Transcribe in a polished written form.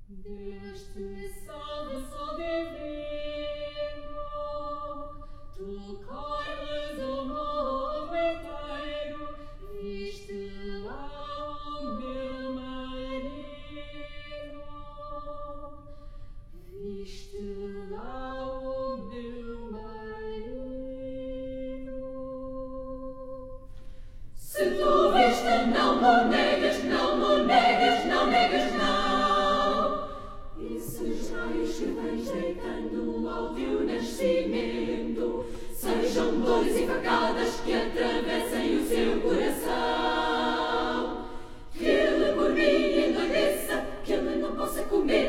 Deus te salve, só divino, tu caias o novo inteiro, viste lá o meu marido, viste lá o meu marido. Se tu viste, não me negas, não me negas, não negas, não. Esses raios que vens deitando ao teu nascimento sejam dores e facadas que atravessem o seu coração. Que ele por mim endoideça, que ele não possa comer